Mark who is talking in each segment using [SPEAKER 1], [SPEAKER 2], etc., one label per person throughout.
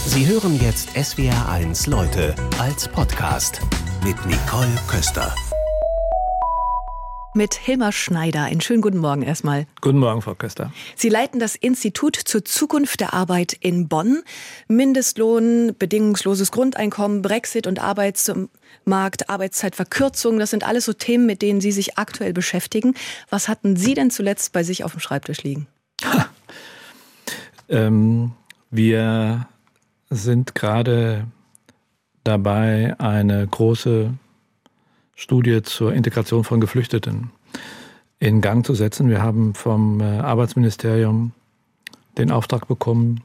[SPEAKER 1] Sie hören jetzt SWR1 Leute als Podcast mit Nicole Köster.
[SPEAKER 2] Mit Hilmar Schneider. Einen schönen guten Morgen erstmal.
[SPEAKER 3] Guten Morgen, Frau Köster.
[SPEAKER 2] Sie leiten das Institut zur Zukunft der Arbeit in Bonn. Mindestlohn, bedingungsloses Grundeinkommen, Brexit und Arbeitsmarkt, Arbeitszeitverkürzung, das sind alles so Themen, mit denen Sie sich aktuell beschäftigen. Was hatten Sie denn zuletzt bei sich auf dem Schreibtisch liegen?
[SPEAKER 3] Wir sind gerade dabei, eine große Studie zur Integration von Geflüchteten in Gang zu setzen. Wir haben vom Arbeitsministerium den Auftrag bekommen,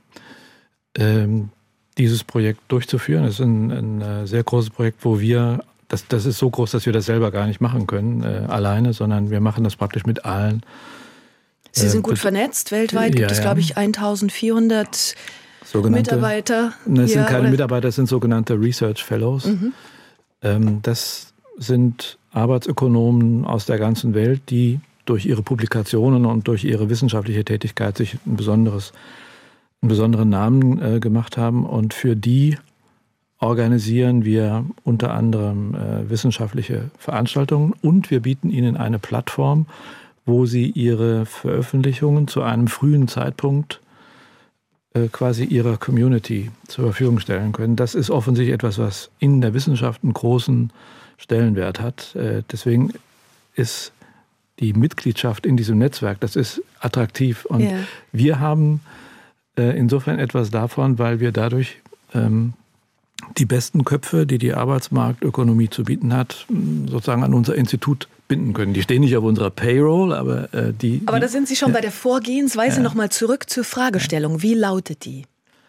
[SPEAKER 3] dieses Projekt durchzuführen. Das ist ein sehr großes Projekt, wo das ist so groß, dass wir das selber gar nicht machen können, alleine, sondern wir machen das praktisch mit allen.
[SPEAKER 2] Sie sind gut vernetzt. Weltweit gibt es, glaube ich, 1400 Mitarbeiter.
[SPEAKER 3] Das sind keine Mitarbeiter, das sind sogenannte Research Fellows. Das sind Arbeitsökonomen aus der ganzen Welt, die durch ihre Publikationen und durch ihre wissenschaftliche Tätigkeit sich einen besonderen Namen gemacht haben. Und für die organisieren wir unter anderem wissenschaftliche Veranstaltungen und wir bieten ihnen eine Plattform, wo sie ihre Veröffentlichungen zu einem frühen Zeitpunkt quasi ihrer Community zur Verfügung stellen können. Das ist offensichtlich etwas, was in der Wissenschaft einen großen Stellenwert hat. Deswegen ist die Mitgliedschaft in diesem Netzwerk, das ist attraktiv. Und wir haben insofern etwas davon, weil wir dadurch die besten Köpfe, die die Arbeitsmarktökonomie zu bieten hat, sozusagen an unser Institut binden können. Die stehen nicht auf unserer Payroll, aber die...
[SPEAKER 2] Aber da sind Sie schon bei der Vorgehensweise. Nochmal zurück zur Fragestellung. Wie lautet die?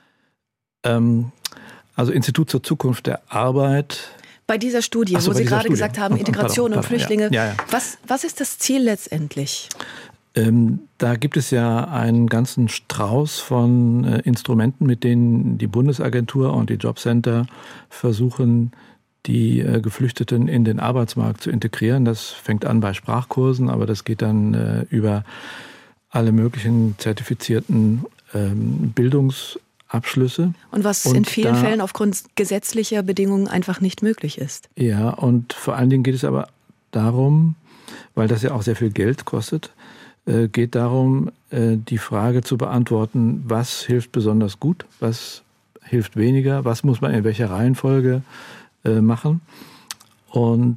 [SPEAKER 3] Also Institut zur Zukunft der Arbeit...
[SPEAKER 2] Bei dieser Studie, wo Sie gerade gesagt haben, Integration und Flüchtlinge. Ja. Was ist das Ziel letztendlich?
[SPEAKER 3] Da gibt es ja einen ganzen Strauß von Instrumenten, mit denen die Bundesagentur und die Jobcenter versuchen, die Geflüchteten in den Arbeitsmarkt zu integrieren. Das fängt an bei Sprachkursen, aber das geht dann über alle möglichen zertifizierten Bildungsabschlüsse.
[SPEAKER 2] Und was in vielen Fällen aufgrund gesetzlicher Bedingungen einfach nicht möglich ist.
[SPEAKER 3] Ja, und vor allen Dingen geht es aber darum, weil das ja auch sehr viel Geld kostet, geht darum, die Frage zu beantworten, was hilft besonders gut, was hilft weniger, was muss man in welcher Reihenfolge machen. Und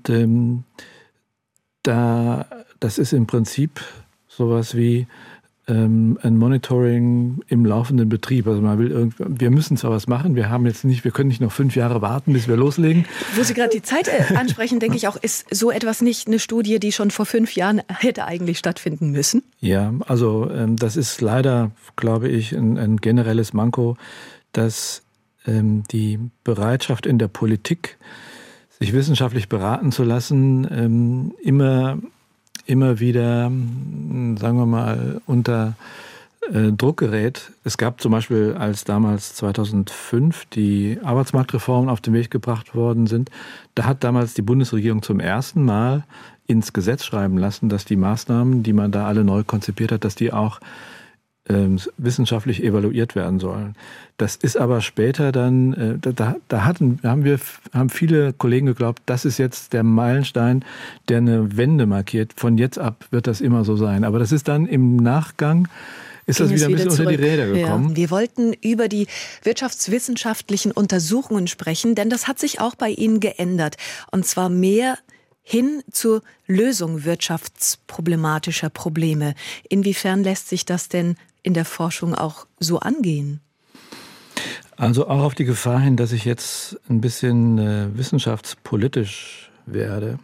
[SPEAKER 3] das ist im Prinzip sowas wie ein Monitoring im laufenden Betrieb. Also wir müssen zwar was machen, wir können nicht noch 5 Jahre warten, bis wir loslegen.
[SPEAKER 2] Wo Sie gerade die Zeit ansprechen, denke ich auch, ist so etwas nicht eine Studie, die schon vor 5 Jahren hätte eigentlich stattfinden müssen?
[SPEAKER 3] Ja, also das ist leider, glaube ich, ein generelles Manko, dass die Bereitschaft in der Politik, sich wissenschaftlich beraten zu lassen, immer wieder, sagen wir mal, unter Druck gerät. Es gab zum Beispiel, als damals 2005 die Arbeitsmarktreformen auf den Weg gebracht worden sind, da hat damals die Bundesregierung zum ersten Mal ins Gesetz schreiben lassen, dass die Maßnahmen, die man da alle neu konzipiert hat, dass die auch wissenschaftlich evaluiert werden sollen. Das ist aber später dann, haben viele Kollegen geglaubt, das ist jetzt der Meilenstein, der eine Wende markiert. Von jetzt ab wird das immer so sein. Aber das ist dann im Nachgang, ist das wieder ein bisschen unter die Räder gekommen.
[SPEAKER 2] Ja. Wir wollten über die wirtschaftswissenschaftlichen Untersuchungen sprechen, denn das hat sich auch bei Ihnen geändert. Und zwar mehr hin zur Lösung wirtschaftsproblematischer Probleme. Inwiefern lässt sich das denn in der Forschung auch so angehen?
[SPEAKER 3] Also auch auf die Gefahr hin, dass ich jetzt ein bisschen wissenschaftspolitisch werde,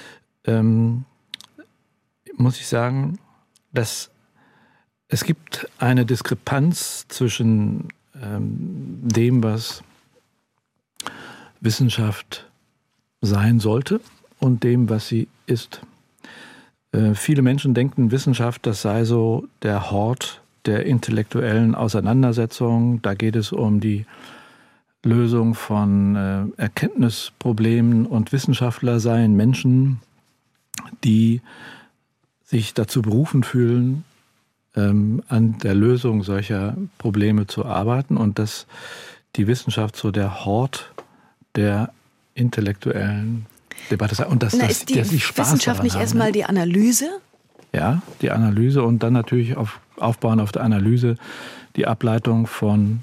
[SPEAKER 3] muss ich sagen, dass es gibt eine Diskrepanz zwischen dem, was Wissenschaft sein sollte und dem, was sie ist. Viele Menschen denken, Wissenschaft, das sei so der Hort der intellektuellen Auseinandersetzung. Da geht es um die Lösung von Erkenntnisproblemen und Wissenschaftler seien Menschen, die sich dazu berufen fühlen, an der Lösung solcher Probleme zu arbeiten und dass die Wissenschaft so der Hort der intellektuellen Debatte sei. Und
[SPEAKER 2] ist die Wissenschaft nicht erstmal die Analyse?
[SPEAKER 3] Ja, die Analyse und dann natürlich aufbauen auf der Analyse die Ableitung von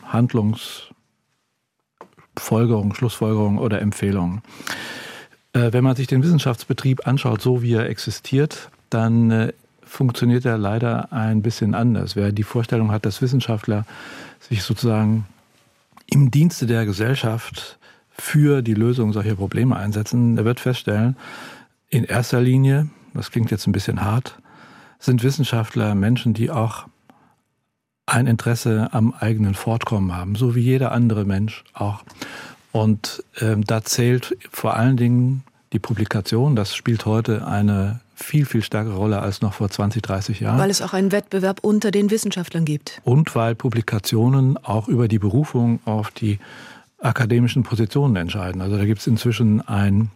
[SPEAKER 3] Handlungsfolgerungen, Schlussfolgerungen oder Empfehlungen. Wenn man sich den Wissenschaftsbetrieb anschaut, so wie er existiert, dann funktioniert er leider ein bisschen anders. Wer die Vorstellung hat, dass Wissenschaftler sich sozusagen im Dienste der Gesellschaft für die Lösung solcher Probleme einsetzen, der wird feststellen, in erster Linie, das klingt jetzt ein bisschen hart, sind Wissenschaftler Menschen, die auch ein Interesse am eigenen Fortkommen haben, so wie jeder andere Mensch auch. Und da zählt vor allen Dingen die Publikation. Das spielt heute eine viel, viel stärkere Rolle als noch vor 20, 30 Jahren.
[SPEAKER 2] Weil es auch einen Wettbewerb unter den Wissenschaftlern gibt. Und
[SPEAKER 3] weil Publikationen auch über die Berufung auf die akademischen Positionen entscheiden. Also da gibt es inzwischen ein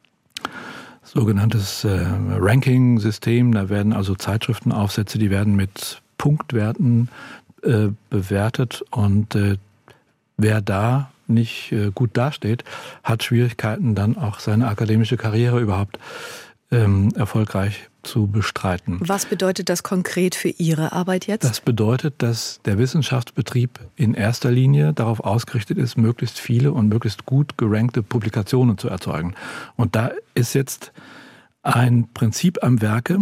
[SPEAKER 3] sogenanntes Ranking-System. Da werden also Zeitschriftenaufsätze, die werden mit Punktwerten bewertet. Und wer da nicht gut dasteht, hat Schwierigkeiten, dann auch seine akademische Karriere überhaupt erfolgreich zu bestreiten.
[SPEAKER 2] Was bedeutet das konkret für Ihre Arbeit jetzt?
[SPEAKER 3] Das bedeutet, dass der Wissenschaftsbetrieb in erster Linie darauf ausgerichtet ist, möglichst viele und möglichst gut gerankte Publikationen zu erzeugen. Und da ist jetzt ein Prinzip am Werke,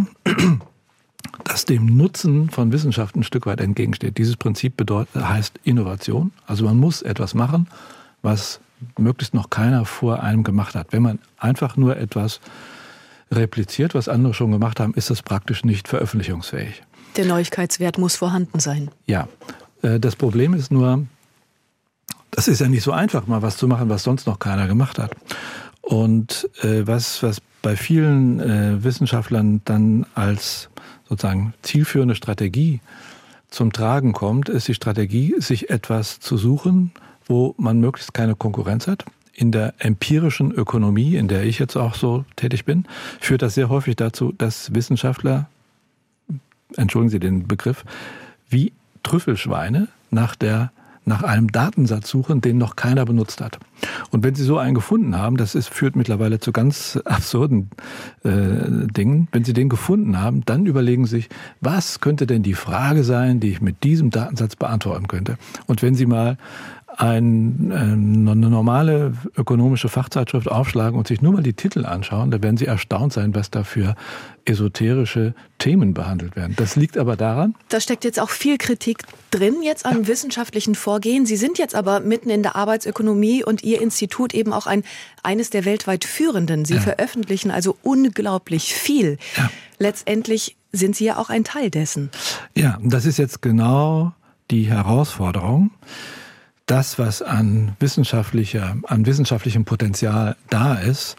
[SPEAKER 3] das dem Nutzen von Wissenschaft ein Stück weit entgegensteht. Dieses Prinzip heißt Innovation. Also man muss etwas machen, was möglichst noch keiner vor einem gemacht hat. Wenn man einfach nur etwas repliziert, was andere schon gemacht haben, ist das praktisch nicht veröffentlichungsfähig.
[SPEAKER 2] Der Neuigkeitswert muss vorhanden sein.
[SPEAKER 3] Ja, das Problem ist nur, das ist ja nicht so einfach, mal was zu machen, was sonst noch keiner gemacht hat. Und was bei vielen Wissenschaftlern dann als sozusagen zielführende Strategie zum Tragen kommt, ist die Strategie, sich etwas zu suchen, wo man möglichst keine Konkurrenz hat. In der empirischen Ökonomie, in der ich jetzt auch so tätig bin, führt das sehr häufig dazu, dass Wissenschaftler, entschuldigen Sie den Begriff, wie Trüffelschweine nach einem Datensatz suchen, den noch keiner benutzt hat. Und wenn Sie so einen gefunden haben, führt mittlerweile zu ganz absurden Dingen. Wenn Sie den gefunden haben, dann überlegen Sie sich, was könnte denn die Frage sein, die ich mit diesem Datensatz beantworten könnte? Und wenn Sie mal eine normale ökonomische Fachzeitschrift aufschlagen und sich nur mal die Titel anschauen, da werden Sie erstaunt sein, was da für esoterische Themen behandelt werden. Das liegt aber daran...
[SPEAKER 2] Da steckt jetzt auch viel Kritik drin jetzt am wissenschaftlichen Vorgehen. Sie sind jetzt aber mitten in der Arbeitsökonomie und Ihr Institut eben auch eines der weltweit führenden. Sie veröffentlichen also unglaublich viel. Ja. Letztendlich sind Sie ja auch ein Teil dessen.
[SPEAKER 3] Ja, das ist jetzt genau die Herausforderung. Das, was an wissenschaftlichem Potenzial da ist,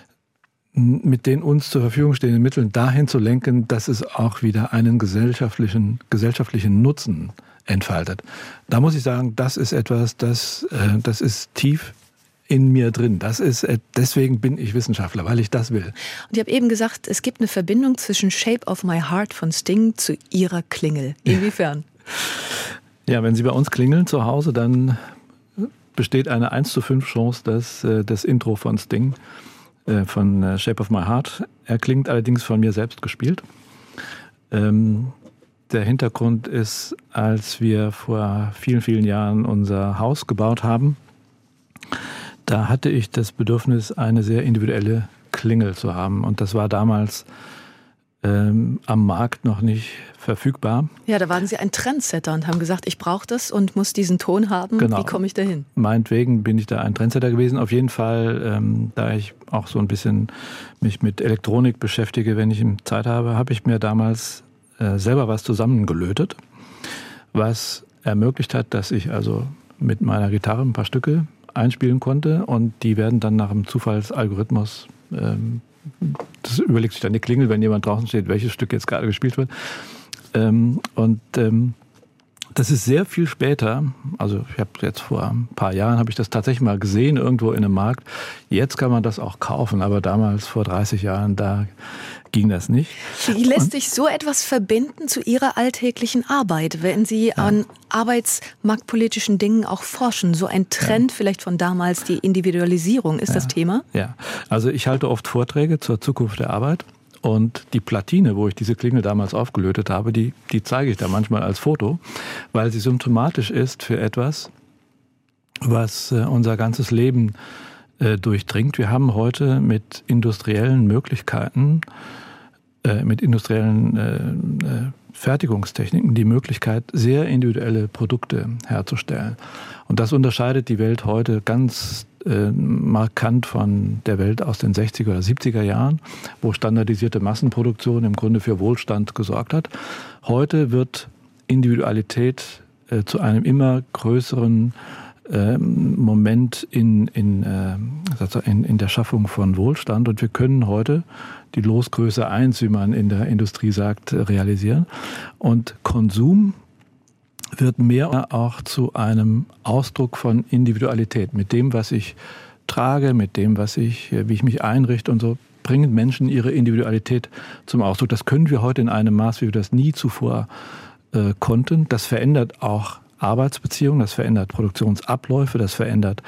[SPEAKER 3] mit den uns zur Verfügung stehenden Mitteln dahin zu lenken, dass es auch wieder einen gesellschaftlichen Nutzen entfaltet. Da muss ich sagen, das ist etwas, das ist tief in mir drin. Deswegen bin ich Wissenschaftler, weil ich das will.
[SPEAKER 2] Und ich habe eben gesagt, es gibt eine Verbindung zwischen Shape of My Heart von Sting zu Ihrer Klingel. Inwiefern?
[SPEAKER 3] Ja, wenn Sie bei uns klingeln zu Hause, dann besteht eine 1:5 Chance, dass das Intro von Sting, von Shape of My Heart, erklingt, allerdings von mir selbst gespielt. Der Hintergrund ist, als wir vor vielen, vielen Jahren unser Haus gebaut haben, da hatte ich das Bedürfnis, eine sehr individuelle Klingel zu haben. Und das war damals am Markt noch nicht verfügbar.
[SPEAKER 2] Ja, da waren Sie ein Trendsetter und haben gesagt, ich brauche das und muss diesen Ton haben. Genau. Wie komme ich dahin?
[SPEAKER 3] Meinetwegen bin ich da ein Trendsetter gewesen. Auf jeden Fall, da ich auch so ein bisschen mich mit Elektronik beschäftige, wenn ich Zeit habe, habe ich mir damals selber was zusammengelötet, was ermöglicht hat, dass ich also mit meiner Gitarre ein paar Stücke einspielen konnte und die werden dann nach einem Zufallsalgorithmus das überlegt sich dann die Klingel, wenn jemand draußen steht, welches Stück jetzt gerade gespielt wird. Und Das ist sehr viel später, also ich habe jetzt vor ein paar Jahren, habe ich das tatsächlich mal gesehen, irgendwo in einem Markt. Jetzt kann man das auch kaufen, aber damals, vor 30 Jahren, da ging das nicht.
[SPEAKER 2] Wie lässt sich so etwas verbinden zu Ihrer alltäglichen Arbeit, wenn Sie an arbeitsmarktpolitischen Dingen auch forschen? So ein Trend vielleicht von damals, die Individualisierung, ist das Thema?
[SPEAKER 3] Ja, also ich halte oft Vorträge zur Zukunft der Arbeit. Und die Platine, wo ich diese Klingel damals aufgelötet habe, die zeige ich da manchmal als Foto, weil sie symptomatisch ist für etwas, was unser ganzes Leben durchdringt. Wir haben heute mit industriellen Möglichkeiten, mit industriellen Fertigungstechniken die Möglichkeit, sehr individuelle Produkte herzustellen. Und das unterscheidet die Welt heute ganz markant von der Welt aus den 60er oder 70er Jahren, wo standardisierte Massenproduktion im Grunde für Wohlstand gesorgt hat. Heute wird Individualität zu einem immer größeren Moment in der Schaffung von Wohlstand. Und wir können heute die Losgröße 1, wie man in der Industrie sagt, realisieren. Und Konsum wird mehr auch zu einem Ausdruck von Individualität. Mit dem, was ich trage, mit dem, wie ich mich einrichte und so, bringen Menschen ihre Individualität zum Ausdruck. Das können wir heute in einem Maß, wie wir das nie zuvor konnten. Das verändert auch Arbeitsbeziehungen, das verändert Produktionsabläufe, das verändert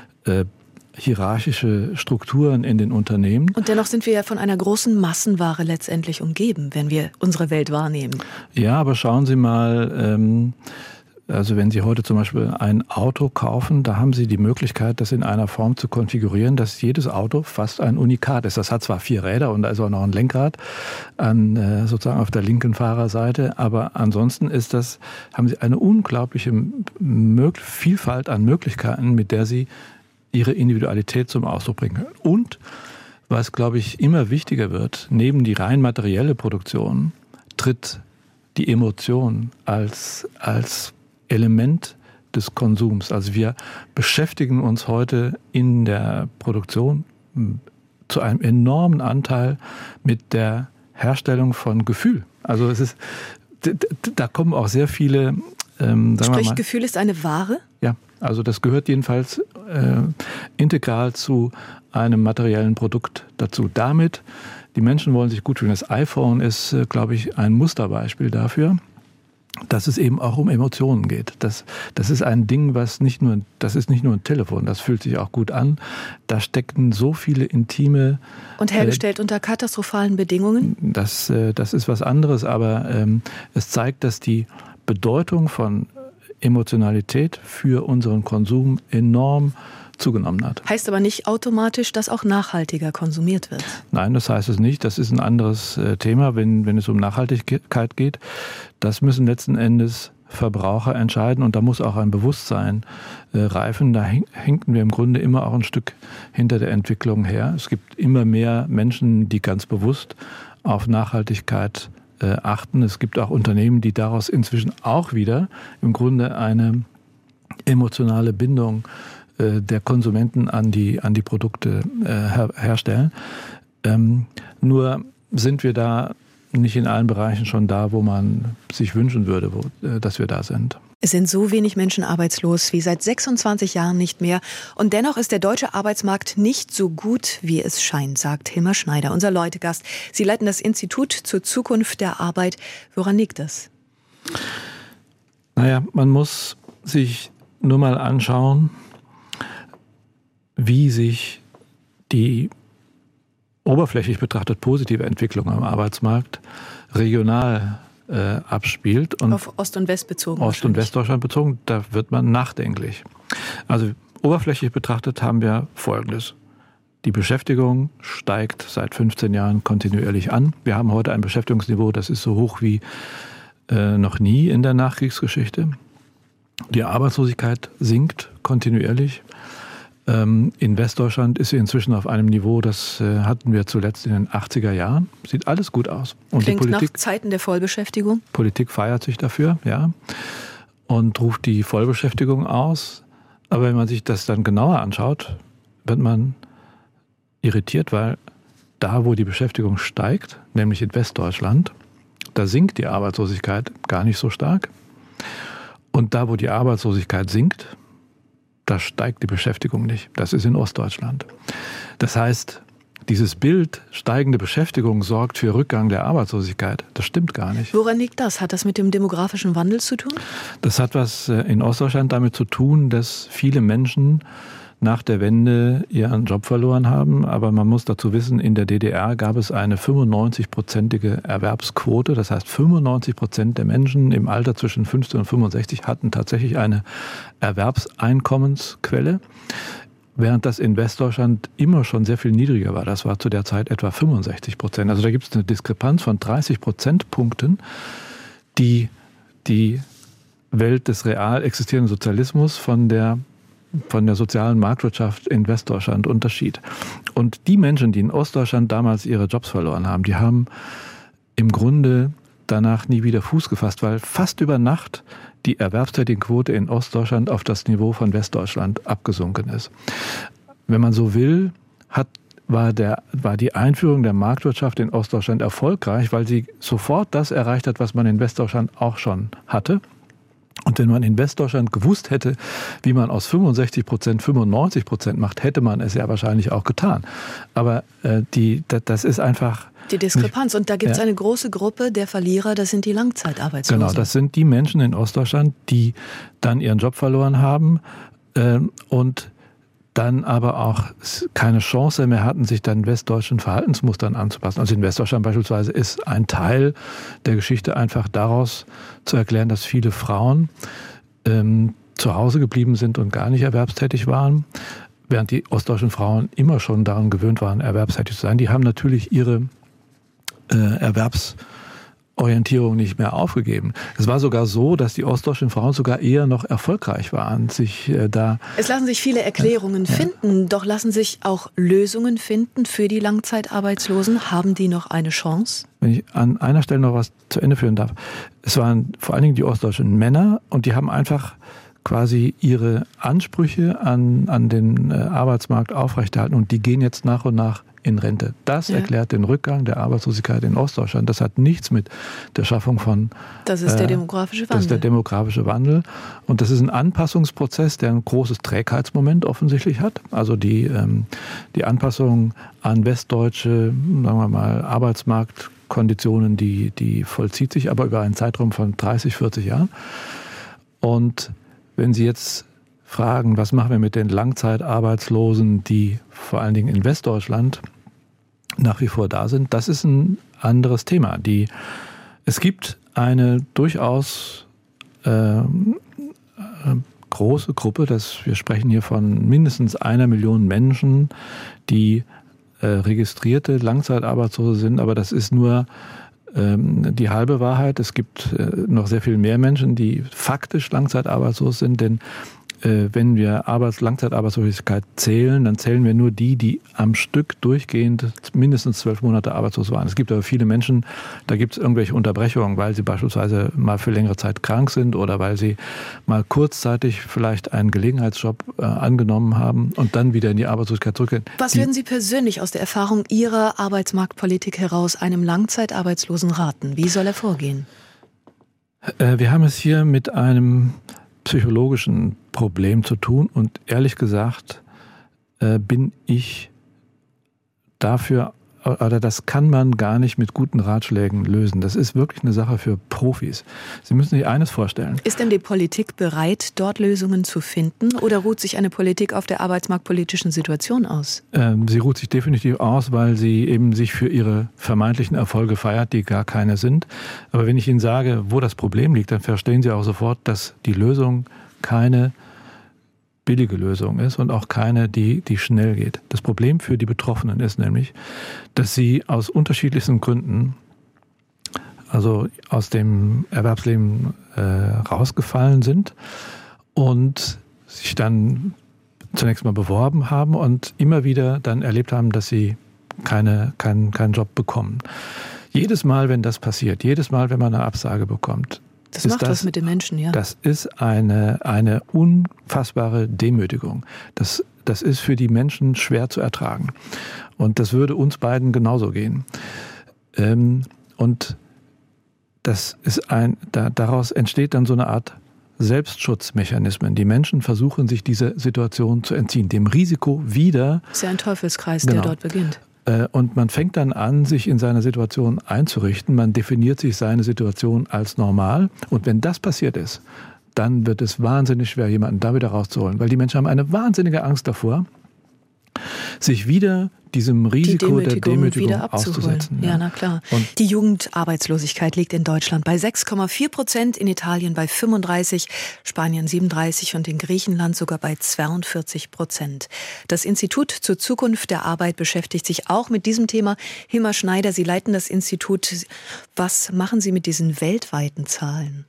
[SPEAKER 3] hierarchische Strukturen in den Unternehmen.
[SPEAKER 2] Und dennoch sind wir ja von einer großen Massenware letztendlich umgeben, wenn wir unsere Welt wahrnehmen.
[SPEAKER 3] Ja, aber schauen Sie mal, also wenn Sie heute zum Beispiel ein Auto kaufen, da haben Sie die Möglichkeit, das in einer Form zu konfigurieren, dass jedes Auto fast ein Unikat ist. Das hat zwar 4 Räder und da ist auch noch ein Lenkrad sozusagen auf der linken Fahrerseite, aber ansonsten haben Sie eine unglaubliche Vielfalt an Möglichkeiten, mit der Sie ihre Individualität zum Ausdruck bringen können. Und was, glaube ich, immer wichtiger wird, neben die rein materielle Produktion, tritt die Emotion als Element des Konsums. Also wir beschäftigen uns heute in der Produktion zu einem enormen Anteil mit der Herstellung von Gefühl. Also da kommen auch sehr viele,
[SPEAKER 2] Sprich, Gefühl ist eine Ware?
[SPEAKER 3] Ja, also das gehört jedenfalls integral zu einem materiellen Produkt dazu. Damit, die Menschen wollen sich gut fühlen. Das iPhone ist, glaube ich, ein Musterbeispiel dafür, dass es eben auch um Emotionen geht. Das ist ein Ding, das ist nicht nur ein Telefon, das fühlt sich auch gut an. Da steckten so viele intime...
[SPEAKER 2] Und hergestellt unter katastrophalen Bedingungen?
[SPEAKER 3] Das ist was anderes, aber es zeigt, dass die Bedeutung von Emotionalität für unseren Konsum enorm zugenommen hat.
[SPEAKER 2] Heißt aber nicht automatisch, dass auch nachhaltiger konsumiert wird?
[SPEAKER 3] Nein, das heißt es nicht. Das ist ein anderes Thema, wenn es um Nachhaltigkeit geht. Das müssen letzten Endes Verbraucher entscheiden und da muss auch ein Bewusstsein reifen. Da hinken wir im Grunde immer auch ein Stück hinter der Entwicklung her. Es gibt immer mehr Menschen, die ganz bewusst auf Nachhaltigkeit achten. Es gibt auch Unternehmen, die daraus inzwischen auch wieder im Grunde eine emotionale Bindung der Konsumenten an die Produkte herstellen. Nur sind wir da nicht in allen Bereichen schon da, wo man sich wünschen würde, dass wir da sind.
[SPEAKER 2] Es sind so wenig Menschen arbeitslos wie seit 26 Jahren nicht mehr. Und dennoch ist der deutsche Arbeitsmarkt nicht so gut, wie es scheint, sagt Hilmar Schneider, unser Leutegast. Sie leiten das Institut zur Zukunft der Arbeit. Woran liegt das?
[SPEAKER 3] Naja, man muss sich nur mal anschauen, wie sich die oberflächlich betrachtet positive Entwicklung am Arbeitsmarkt regional abspielt. Und
[SPEAKER 2] auf Ost- und West bezogen.
[SPEAKER 3] Ost- und Westdeutschland bezogen, da wird man nachdenklich. Also oberflächlich betrachtet haben wir Folgendes. Die Beschäftigung steigt seit 15 Jahren kontinuierlich an. Wir haben heute ein Beschäftigungsniveau, das ist so hoch wie noch nie in der Nachkriegsgeschichte. Die Arbeitslosigkeit sinkt kontinuierlich. In Westdeutschland ist sie inzwischen auf einem Niveau, das hatten wir zuletzt in den 80er Jahren. Sieht alles gut aus. Und
[SPEAKER 2] klingt
[SPEAKER 3] die Politik,
[SPEAKER 2] nach Zeiten der Vollbeschäftigung?
[SPEAKER 3] Politik feiert sich dafür, ja, und ruft die Vollbeschäftigung aus. Aber wenn man sich das dann genauer anschaut, wird man irritiert, weil da, wo die Beschäftigung steigt, nämlich in Westdeutschland, da sinkt die Arbeitslosigkeit gar nicht so stark. Und da, wo die Arbeitslosigkeit sinkt, da steigt die Beschäftigung nicht. Das ist in Ostdeutschland. Das heißt, dieses Bild, steigende Beschäftigung sorgt für Rückgang der Arbeitslosigkeit, das stimmt gar nicht.
[SPEAKER 2] Woran liegt das? Hat das mit dem demografischen Wandel zu tun?
[SPEAKER 3] Das hat was in Ostdeutschland damit zu tun, dass viele Menschen nach der Wende ihren Job verloren haben. Aber man muss dazu wissen, in der DDR gab es eine 95-prozentige Erwerbsquote. Das heißt, 95% der Menschen im Alter zwischen 15 und 65 hatten tatsächlich eine Erwerbseinkommensquelle. Während das in Westdeutschland immer schon sehr viel niedriger war. Das war zu der Zeit etwa 65%. Also da gibt es eine Diskrepanz von 30 Prozentpunkten, die die Welt des real existierenden Sozialismus von der sozialen Marktwirtschaft in Westdeutschland unterschied. Und die Menschen, die in Ostdeutschland damals ihre Jobs verloren haben, die haben im Grunde danach nie wieder Fuß gefasst, weil fast über Nacht die Erwerbstätigenquote in Ostdeutschland auf das Niveau von Westdeutschland abgesunken ist. Wenn man so will, war die Einführung der Marktwirtschaft in Ostdeutschland erfolgreich, weil sie sofort das erreicht hat, was man in Westdeutschland auch schon hatte. Und wenn man in Westdeutschland gewusst hätte, wie man aus 65% 95% macht, hätte man es ja wahrscheinlich auch getan. Aber das ist einfach
[SPEAKER 2] die Diskrepanz. Und da gibt es eine große Gruppe der Verlierer, das sind die Langzeitarbeitslosen.
[SPEAKER 3] Genau, das sind die Menschen in Ostdeutschland, die dann ihren Job verloren haben und dann aber auch keine Chance mehr hatten, sich dann westdeutschen Verhaltensmustern anzupassen. Also in Westdeutschland beispielsweise ist ein Teil der Geschichte einfach daraus zu erklären, dass viele Frauen zu Hause geblieben sind und gar nicht erwerbstätig waren, während die ostdeutschen Frauen immer schon daran gewöhnt waren, erwerbstätig zu sein. Die haben natürlich ihre Erwerbsorientierung nicht mehr aufgegeben. Es war sogar so, dass die ostdeutschen Frauen sogar eher noch erfolgreich waren, sich da...
[SPEAKER 2] Es lassen sich viele Erklärungen finden, doch lassen sich auch Lösungen finden für die Langzeitarbeitslosen. Haben die noch eine Chance?
[SPEAKER 3] Wenn ich an einer Stelle noch was zu Ende führen darf. Es waren vor allen Dingen die ostdeutschen Männer und die haben einfach quasi ihre Ansprüche an den Arbeitsmarkt aufrechterhalten und die gehen jetzt nach und nach in Rente. Das erklärt den Rückgang der Arbeitslosigkeit in Ostdeutschland. Das hat nichts mit der Schaffung von...
[SPEAKER 2] Das ist der demografische Wandel.
[SPEAKER 3] Das ist der demografische Wandel. Und das ist ein Anpassungsprozess, der ein großes Trägheitsmoment offensichtlich hat. Also die Anpassung an westdeutsche, sagen wir mal, Arbeitsmarktkonditionen, die vollzieht sich aber über einen Zeitraum von 30, 40 Jahren. Und wenn Sie jetzt fragen, was machen wir mit den Langzeitarbeitslosen, die vor allen Dingen in Westdeutschland nach wie vor da sind, das ist ein anderes Thema. Es gibt eine durchaus große Gruppe, wir sprechen hier von mindestens 1 Million Menschen, die registrierte Langzeitarbeitslose sind, aber das ist nur die halbe Wahrheit. Es gibt noch sehr viel mehr Menschen, die faktisch langzeitarbeitslos sind, denn wenn wir Langzeitarbeitslosigkeit zählen, dann zählen wir nur die am Stück durchgehend mindestens 12 Monate arbeitslos waren. Es gibt aber viele Menschen, da gibt es irgendwelche Unterbrechungen, weil sie beispielsweise mal für längere Zeit krank sind oder weil sie mal kurzzeitig vielleicht einen Gelegenheitsjob angenommen haben und dann wieder in die Arbeitslosigkeit zurückgehen.
[SPEAKER 2] Was würden Sie persönlich aus der Erfahrung Ihrer Arbeitsmarktpolitik heraus einem Langzeitarbeitslosen raten? Wie soll er vorgehen?
[SPEAKER 3] Wir haben es hier mit einem psychologischen Problem zu tun und ehrlich gesagt bin ich dafür, oder das kann man gar nicht mit guten Ratschlägen lösen. Das ist wirklich eine Sache für Profis. Sie müssen sich eines vorstellen.
[SPEAKER 2] Ist denn die Politik bereit, dort Lösungen zu finden oder ruht sich eine Politik auf der arbeitsmarktpolitischen Situation aus?
[SPEAKER 3] Sie ruht sich definitiv aus, weil sie eben sich für ihre vermeintlichen Erfolge feiert, die gar keine sind. Aber wenn ich Ihnen sage, wo das Problem liegt, dann verstehen Sie auch sofort, dass die Lösung keine billige Lösung ist und auch keine, die schnell geht. Das Problem für die Betroffenen ist nämlich, dass sie aus unterschiedlichsten Gründen, also aus dem Erwerbsleben rausgefallen sind und sich dann zunächst mal beworben haben und immer wieder dann erlebt haben, dass sie keinen Job bekommen. Jedes Mal, wenn das passiert, jedes Mal, wenn man eine Absage bekommt,
[SPEAKER 2] das macht was mit den Menschen, ja.
[SPEAKER 3] Das ist eine unfassbare Demütigung. Das ist für die Menschen schwer zu ertragen. Und das würde uns beiden genauso gehen. Und das ist daraus entsteht dann so eine Art Selbstschutzmechanismen. Die Menschen versuchen, sich dieser Situation zu entziehen, dem Risiko wieder.
[SPEAKER 2] Das ist ja ein Teufelskreis, der dort beginnt.
[SPEAKER 3] Und man fängt dann an, sich in seiner Situation einzurichten. Man definiert sich seine Situation als normal. Und wenn das passiert ist, dann wird es wahnsinnig schwer, jemanden da wieder rauszuholen. Weil die Menschen haben eine wahnsinnige Angst davor, sich wieder diesem Risiko der Demütigung wieder auszusetzen.
[SPEAKER 2] Ja, na klar. Und die Jugendarbeitslosigkeit liegt in Deutschland bei 6,4%, in Italien bei 35%, Spanien 37% und in Griechenland sogar bei 42%. Das Institut zur Zukunft der Arbeit beschäftigt sich auch mit diesem Thema. Hilmar Schneider, Sie leiten das Institut. Was machen Sie mit diesen weltweiten Zahlen?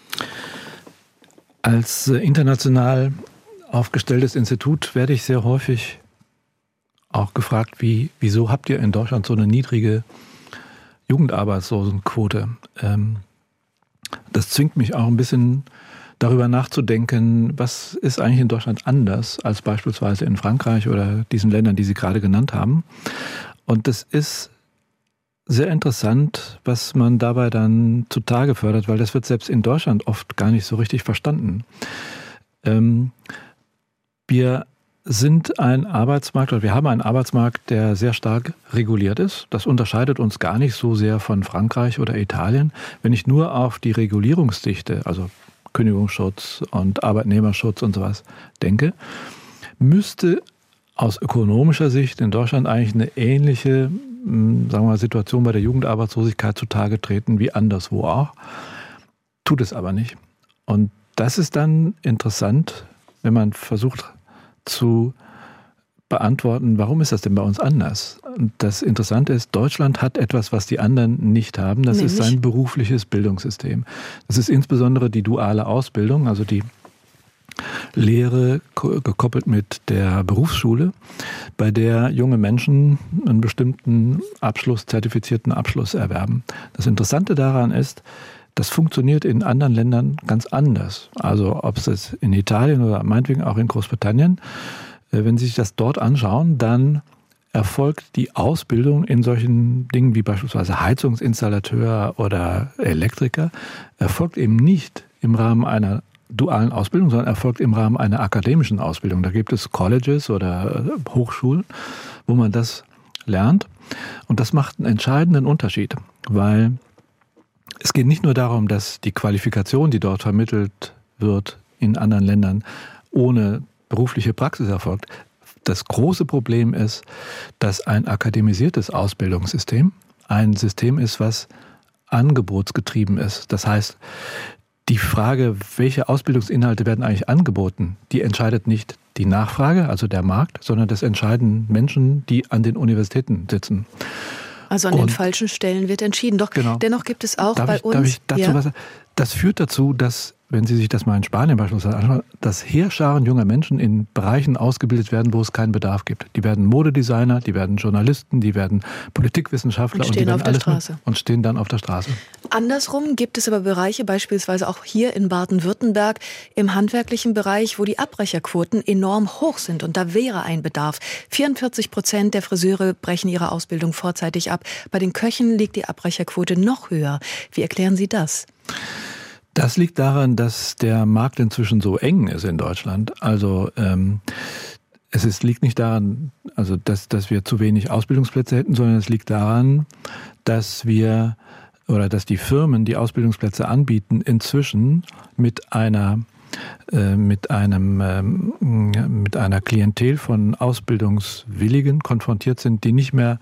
[SPEAKER 3] Als international aufgestelltes Institut werde ich sehr häufig auch gefragt, wieso habt ihr in Deutschland so eine niedrige Jugendarbeitslosenquote? Das zwingt mich auch ein bisschen darüber nachzudenken, was ist eigentlich in Deutschland anders als beispielsweise in Frankreich oder diesen Ländern, die Sie gerade genannt haben. Und das ist sehr interessant, was man dabei dann zutage fördert, weil das wird selbst in Deutschland oft gar nicht so richtig verstanden. Wir sind ein Arbeitsmarkt, oder wir haben einen Arbeitsmarkt, der sehr stark reguliert ist. Das unterscheidet uns gar nicht so sehr von Frankreich oder Italien. Wenn ich nur auf die Regulierungsdichte, also Kündigungsschutz und Arbeitnehmerschutz und sowas denke, müsste aus ökonomischer Sicht in Deutschland eigentlich eine ähnliche, sagen wir mal, Situation bei der Jugendarbeitslosigkeit zutage treten wie anderswo auch. Tut es aber nicht. Und das ist dann interessant, wenn man versucht zu beantworten, warum ist das denn bei uns anders? Und das Interessante ist, Deutschland hat etwas, was die anderen nicht haben. Das ist sein berufliches Bildungssystem. Das ist insbesondere die duale Ausbildung, also die Lehre gekoppelt mit der Berufsschule, bei der junge Menschen einen bestimmten zertifizierten Abschluss erwerben. Das Interessante daran ist, das funktioniert in anderen Ländern ganz anders. Also ob es jetzt in Italien oder meinetwegen auch in Großbritannien, wenn Sie sich das dort anschauen, dann erfolgt die Ausbildung in solchen Dingen wie beispielsweise Heizungsinstallateur oder Elektriker, erfolgt eben nicht im Rahmen einer dualen Ausbildung, sondern erfolgt im Rahmen einer akademischen Ausbildung. Da gibt es Colleges oder Hochschulen, wo man das lernt. Und das macht einen entscheidenden Unterschied, weil es geht nicht nur darum, dass die Qualifikation, die dort vermittelt wird in anderen Ländern, ohne berufliche Praxis erfolgt. Das große Problem ist, dass ein akademisiertes Ausbildungssystem ein System ist, was angebotsgetrieben ist. Das heißt, die Frage, welche Ausbildungsinhalte werden eigentlich angeboten, die entscheidet nicht die Nachfrage, also der Markt, sondern das entscheiden Menschen, die an den Universitäten sitzen.
[SPEAKER 2] Also an den falschen Stellen wird entschieden. Doch genau. Dennoch gibt es auch bei uns...
[SPEAKER 3] Darf ich dazu was sagen? Das führt dazu, dass, wenn Sie sich das mal in Spanien beispielsweise anschauen, dass Heerscharen junger Menschen in Bereichen ausgebildet werden, wo es keinen Bedarf gibt. Die werden Modedesigner, die werden Journalisten, die werden Politikwissenschaftler und die werden und stehen dann auf der Straße.
[SPEAKER 2] Andersrum gibt es aber Bereiche, beispielsweise auch hier in Baden-Württemberg, im handwerklichen Bereich, wo die Abbrecherquoten enorm hoch sind. Und da wäre ein Bedarf. 44% der Friseure brechen ihre Ausbildung vorzeitig ab. Bei den Köchen liegt die Abbrecherquote noch höher. Wie erklären Sie das?
[SPEAKER 3] Das liegt daran, dass der Markt inzwischen so eng ist in Deutschland. Also liegt nicht daran, also dass wir zu wenig Ausbildungsplätze hätten, sondern es liegt daran, dass die Firmen, die Ausbildungsplätze anbieten, inzwischen mit einer Klientel von Ausbildungswilligen konfrontiert sind, die nicht mehr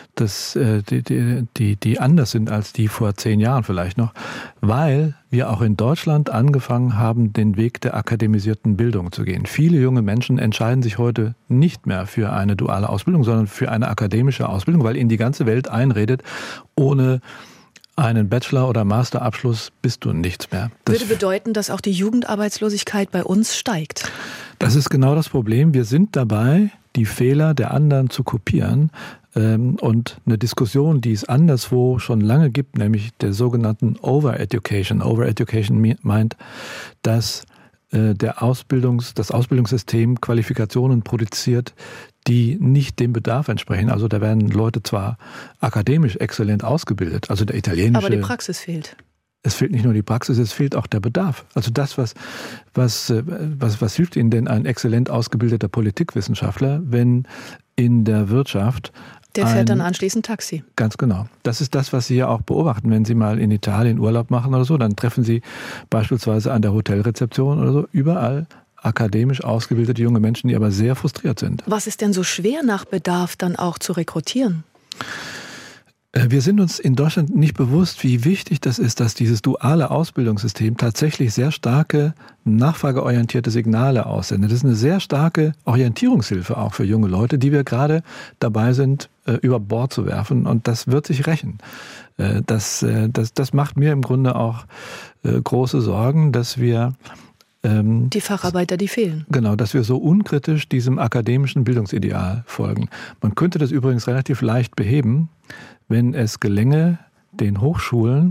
[SPEAKER 3] die anders sind als die vor 10 Jahren vielleicht noch, weil wir auch in Deutschland angefangen haben, den Weg der akademisierten Bildung zu gehen. Viele junge Menschen entscheiden sich heute nicht mehr für eine duale Ausbildung, sondern für eine akademische Ausbildung, weil ihnen die ganze Welt einredet, ohne einen Bachelor- oder Masterabschluss bist du nichts mehr.
[SPEAKER 2] Das würde bedeuten, dass auch die Jugendarbeitslosigkeit bei uns steigt.
[SPEAKER 3] Das ist genau das Problem. Wir sind dabei, die Fehler der anderen zu kopieren. Und eine Diskussion, die es anderswo schon lange gibt, nämlich der sogenannten Over-Education. Over-Education meint, dass das Ausbildungssystem Qualifikationen produziert, die nicht dem Bedarf entsprechen. Also da werden Leute zwar akademisch exzellent ausgebildet, also der italienische...
[SPEAKER 2] Aber die Praxis fehlt.
[SPEAKER 3] es fehlt nicht nur die Praxis, es fehlt auch der Bedarf. Also das, was hilft Ihnen denn ein exzellent ausgebildeter Politikwissenschaftler, wenn in der Wirtschaft
[SPEAKER 2] der fährt dann anschließend Taxi.
[SPEAKER 3] Ganz genau. Das ist das, was Sie ja auch beobachten. Wenn Sie mal in Italien Urlaub machen oder so, dann treffen Sie beispielsweise an der Hotelrezeption oder so überall akademisch ausgebildete junge Menschen, die aber sehr frustriert sind.
[SPEAKER 2] Was ist denn so schwer nach Bedarf dann auch zu rekrutieren?
[SPEAKER 3] Wir sind uns in Deutschland nicht bewusst, wie wichtig das ist, dass dieses duale Ausbildungssystem tatsächlich sehr starke, nachfrageorientierte Signale aussendet. Das ist eine sehr starke Orientierungshilfe auch für junge Leute, die wir gerade dabei sind, über Bord zu werfen. Und das wird sich rächen. Das macht mir im Grunde auch große Sorgen, dass wir
[SPEAKER 2] die Facharbeiter, die fehlen.
[SPEAKER 3] Genau, dass wir so unkritisch diesem akademischen Bildungsideal folgen. Man könnte das übrigens relativ leicht beheben, wenn es gelänge, die Hochschulen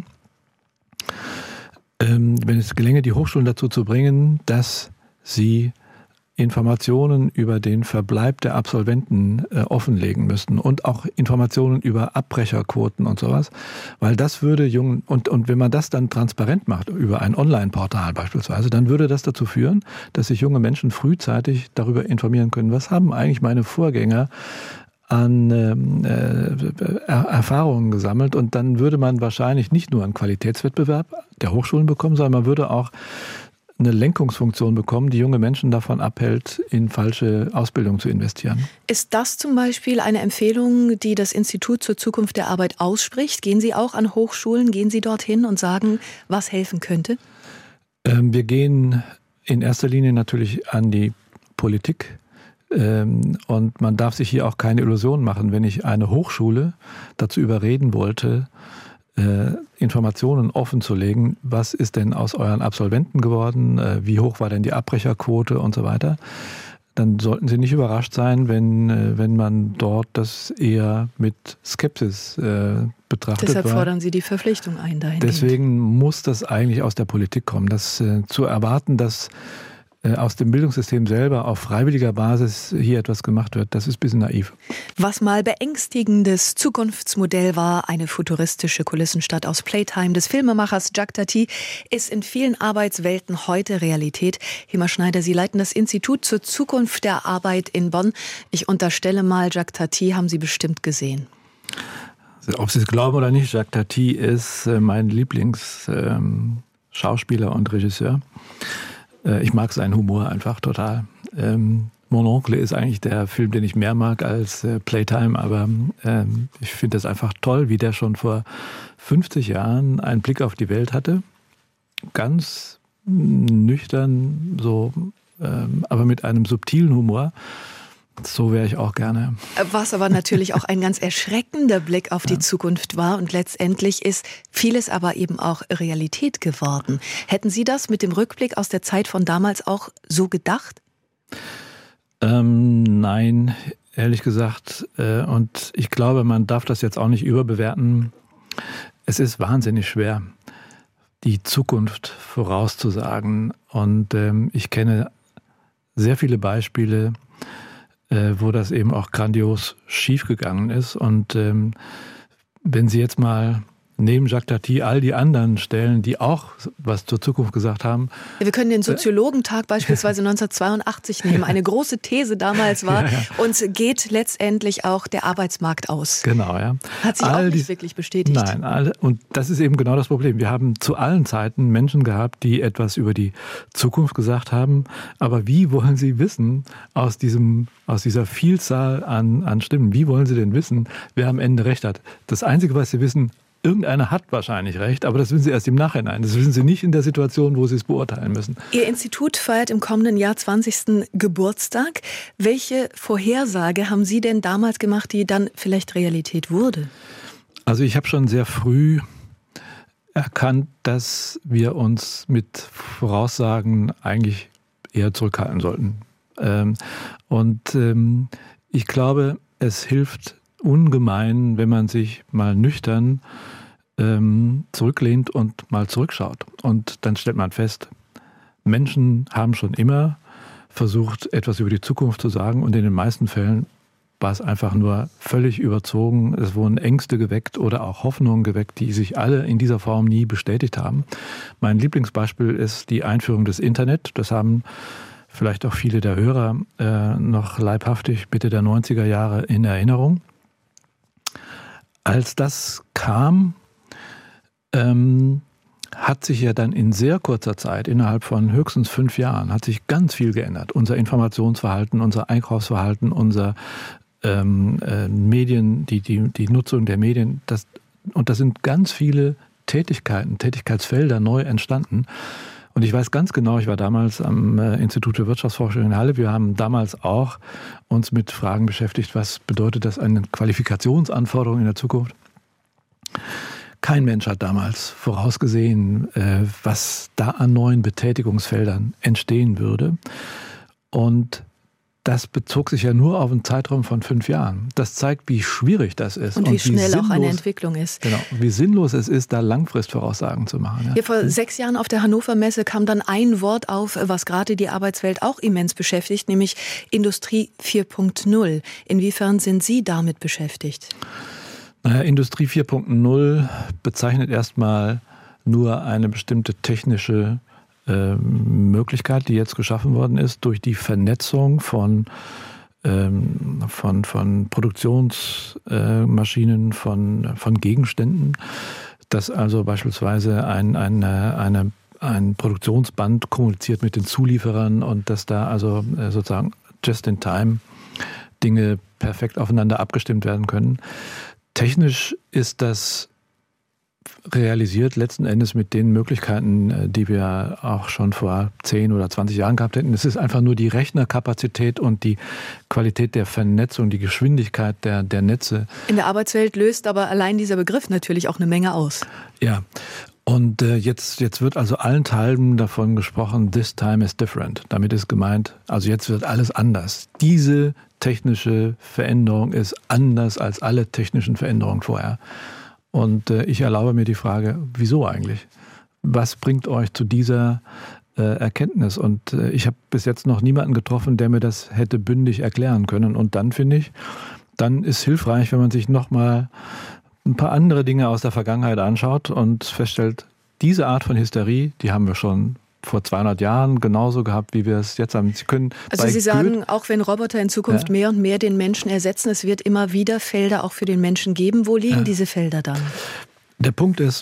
[SPEAKER 3] dazu zu bringen, dass sie Informationen über den Verbleib der Absolventen offenlegen müssten und auch Informationen über Abbrecherquoten und sowas, weil das würde und wenn man das dann transparent macht über ein Online-Portal beispielsweise, dann würde das dazu führen, dass sich junge Menschen frühzeitig darüber informieren können, was haben eigentlich meine Vorgänger an Erfahrungen gesammelt, und dann würde man wahrscheinlich nicht nur einen Qualitätswettbewerb der Hochschulen bekommen, sondern man würde auch eine Lenkungsfunktion bekommen, die junge Menschen davon abhält, in falsche Ausbildung zu investieren.
[SPEAKER 2] Ist das zum Beispiel eine Empfehlung, die das Institut zur Zukunft der Arbeit ausspricht? Gehen Sie auch an Hochschulen, gehen Sie dorthin und sagen, was helfen könnte?
[SPEAKER 3] Wir gehen in erster Linie natürlich an die Politik. Und man darf sich hier auch keine Illusionen machen, wenn ich eine Hochschule dazu überreden wollte, Informationen offen zu legen, was ist denn aus euren Absolventen geworden, wie hoch war denn die Abbrecherquote und so weiter, dann sollten Sie nicht überrascht sein, wenn man dort das eher mit Skepsis betrachtet.
[SPEAKER 2] Deshalb fordern Sie die Verpflichtung ein dahingehend.
[SPEAKER 3] Deswegen muss das eigentlich aus der Politik kommen. Das zu erwarten, dass aus dem Bildungssystem selber auf freiwilliger Basis hier etwas gemacht wird, das ist ein bisschen naiv.
[SPEAKER 2] Was mal beängstigendes Zukunftsmodell war, eine futuristische Kulissenstadt aus Playtime des Filmemachers Jacques Tati, ist in vielen Arbeitswelten heute Realität. Hima Schneider, Sie leiten das Institut zur Zukunft der Arbeit in Bonn. Ich unterstelle mal, Jacques Tati haben Sie bestimmt gesehen.
[SPEAKER 3] Ob Sie es glauben oder nicht, Jacques Tati ist mein Lieblingsschauspieler und Regisseur. Ich mag seinen Humor einfach total. Mon Oncle ist eigentlich der Film, den ich mehr mag als Playtime, aber ich finde das einfach toll, wie der schon vor 50 Jahren einen Blick auf die Welt hatte. Ganz nüchtern, so, aber mit einem subtilen Humor. So wäre ich auch gerne.
[SPEAKER 2] Was aber natürlich auch ein ganz erschreckender Blick auf die Zukunft war, und letztendlich ist vieles aber eben auch Realität geworden. Hätten Sie das mit dem Rückblick aus der Zeit von damals auch so gedacht?
[SPEAKER 3] Nein, ehrlich gesagt. Und ich glaube, man darf das jetzt auch nicht überbewerten. Es ist wahnsinnig schwer, die Zukunft vorauszusagen. Und ich kenne sehr viele Beispiele, wo das eben auch grandios schiefgegangen ist. Und wenn Sie jetzt mal neben Jacques Tati all die anderen stellen, die auch was zur Zukunft gesagt haben.
[SPEAKER 2] Ja, wir können den Soziologentag beispielsweise 1982 nehmen. Eine große These damals war, uns geht letztendlich auch der Arbeitsmarkt aus.
[SPEAKER 3] Genau, ja.
[SPEAKER 2] Hat sich auch nicht wirklich bestätigt.
[SPEAKER 3] Nein, und das ist eben genau das Problem. Wir haben zu allen Zeiten Menschen gehabt, die etwas über die Zukunft gesagt haben. Aber wie wollen sie wissen, aus dieser Vielzahl an Stimmen, wie wollen sie denn wissen, wer am Ende recht hat? Das Einzige, was sie wissen, irgendeiner hat wahrscheinlich recht, aber das wissen Sie erst im Nachhinein. Das wissen Sie nicht in der Situation, wo Sie es beurteilen müssen.
[SPEAKER 2] Ihr Institut feiert im kommenden Jahr 20. Geburtstag. Welche Vorhersage haben Sie denn damals gemacht, die dann vielleicht Realität wurde?
[SPEAKER 3] Also ich habe schon sehr früh erkannt, dass wir uns mit Voraussagen eigentlich eher zurückhalten sollten. Ich glaube, es hilft ungemein, wenn man sich mal nüchtern zurücklehnt und mal zurückschaut. Und dann stellt man fest, Menschen haben schon immer versucht, etwas über die Zukunft zu sagen, und in den meisten Fällen war es einfach nur völlig überzogen. Es wurden Ängste geweckt oder auch Hoffnungen geweckt, die sich alle in dieser Form nie bestätigt haben. Mein Lieblingsbeispiel ist die Einführung des Internet. Das haben vielleicht auch viele der Hörer noch leibhaftig Mitte der 90er Jahre in Erinnerung. Als das kam, hat sich ja dann in sehr kurzer Zeit, innerhalb von höchstens 5 Jahren, hat sich ganz viel geändert. Unser Informationsverhalten, unser Einkaufsverhalten, unser Medien, die Nutzung der Medien. Und da sind ganz viele Tätigkeitsfelder neu entstanden. Und ich weiß ganz genau, ich war damals am Institut für Wirtschaftsforschung in Halle. Wir haben damals auch uns mit Fragen beschäftigt, was bedeutet das eine Qualifikationsanforderung in der Zukunft? Kein Mensch hat damals vorausgesehen, was da an neuen Betätigungsfeldern entstehen würde. Und das bezog sich ja nur auf einen Zeitraum von 5 Jahren. Das zeigt, wie schwierig das ist.
[SPEAKER 2] Und wie schnell auch eine Entwicklung ist.
[SPEAKER 3] Genau, wie sinnlos es ist, da Langfristvoraussagen zu machen. Ja.
[SPEAKER 2] Hier vor 6 Jahren auf der Hannover Messe kam dann ein Wort auf, was gerade die Arbeitswelt auch immens beschäftigt, nämlich Industrie 4.0. Inwiefern sind Sie damit beschäftigt?
[SPEAKER 3] Naja, Industrie 4.0 bezeichnet erstmal nur eine bestimmte technische Möglichkeit, die jetzt geschaffen worden ist durch die Vernetzung von Produktionsmaschinen, von Gegenständen, dass also beispielsweise ein Produktionsband kommuniziert mit den Zulieferern und dass da also sozusagen just in time Dinge perfekt aufeinander abgestimmt werden können. Technisch ist das realisiert letzten Endes mit den Möglichkeiten, die wir auch schon vor 10 oder 20 Jahren gehabt hätten. Es ist einfach nur die Rechnerkapazität und die Qualität der Vernetzung, die Geschwindigkeit der Netze.
[SPEAKER 2] In der Arbeitswelt löst aber allein dieser Begriff natürlich auch eine Menge aus.
[SPEAKER 3] Ja, und jetzt wird also allenthalben davon gesprochen, this time is different. Damit ist gemeint, also jetzt wird alles anders. Diese technische Veränderung ist anders als alle technischen Veränderungen vorher. Und ich erlaube mir die Frage, wieso eigentlich? Was bringt euch zu dieser Erkenntnis? Und ich habe bis jetzt noch niemanden getroffen, der mir das hätte bündig erklären können. Und dann finde ich, dann ist hilfreich, wenn man sich nochmal ein paar andere Dinge aus der Vergangenheit anschaut und feststellt, diese Art von Hysterie, die haben wir schon vor 200 Jahren genauso gehabt, wie wir es jetzt haben.
[SPEAKER 2] Sie sagen, auch wenn Roboter in Zukunft mehr und mehr den Menschen ersetzen, es wird immer wieder Felder auch für den Menschen geben. Wo liegen diese Felder dann?
[SPEAKER 3] Der Punkt ist,